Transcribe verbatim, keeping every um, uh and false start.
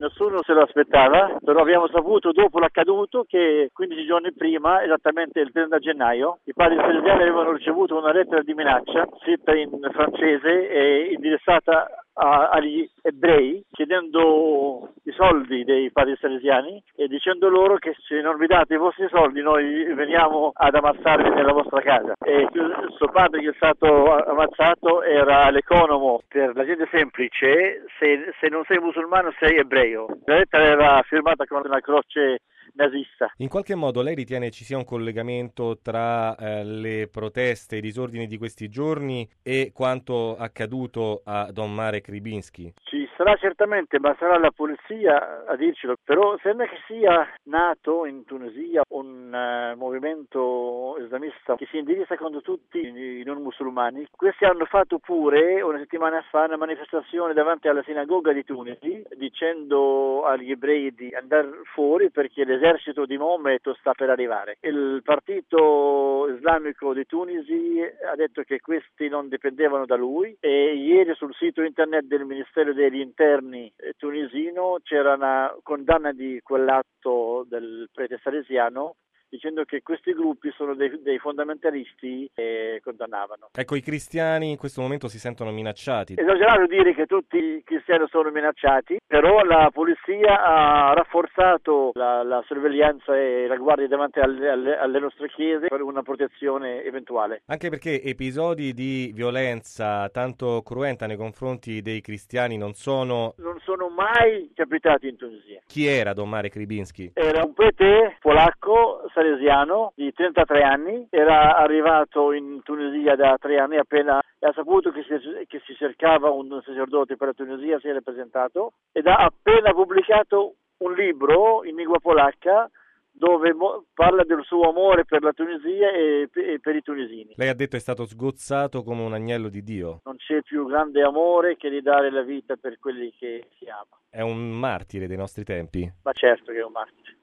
Nessuno se lo aspettava, però abbiamo saputo dopo l'accaduto che quindici giorni prima, esattamente il trenta gennaio, i padri salesiani avevano ricevuto una lettera di minaccia scritta in francese e indirizzata a, agli ebrei, chiedendo i soldi dei padri salesiani e dicendo loro che se non vi date i vostri soldi noi veniamo ad ammazzarvi nella vostra casa. E suo padre, che è stato ammazzato, era l'economo per la gente semplice: se, se non sei musulmano sei ebreo. La lettera era firmata con una croce nazista. In qualche modo lei ritiene ci sia un collegamento tra eh, le proteste, i disordini di questi giorni e quanto accaduto a Don Marek Rybinski? Ci sarà certamente, ma sarà la polizia a dircelo, però sembra che sia nato in Tunisia un uh, movimento islamista che si indirizza contro tutti i non musulmani. Questi hanno fatto pure una settimana fa una manifestazione davanti alla sinagoga di Tunisi dicendo agli ebrei di andare fuori perché l'esercito di Maometto sta per arrivare. Il partito islamico di Tunisi ha detto che questi non dipendevano da lui e ieri sul sito internet del Ministero degli Interni tunisino c'era una condanna di quell'atto del prete salesiano dicendo che questi gruppi sono dei, dei fondamentalisti e condannavano. Ecco, i cristiani in questo momento si sentono minacciati. Esagerato dire che tutti i cristiani sono minacciati, però la polizia ha rafforzato la, la sorveglianza e la guardia davanti alle, alle, alle nostre chiese per una protezione eventuale. Anche perché episodi di violenza tanto cruenta nei confronti dei cristiani non sono... non sono mai capitati in Tunisia. Chi era Don Marek Rybinski? Era un prete polacco salesiano di trentatré anni, era arrivato in Tunisia da tre anni, appena ha saputo che si, che si cercava un sacerdote per la Tunisia, si è presentato ed ha appena pubblicato un libro in lingua polacca dove mo- parla del suo amore per la Tunisia e, e per i tunisini. Lei ha detto è stato sgozzato come un agnello di Dio. Non c'è più grande amore che di dare la vita per quelli che si ama. È un martire dei nostri tempi. Ma certo che è un martire.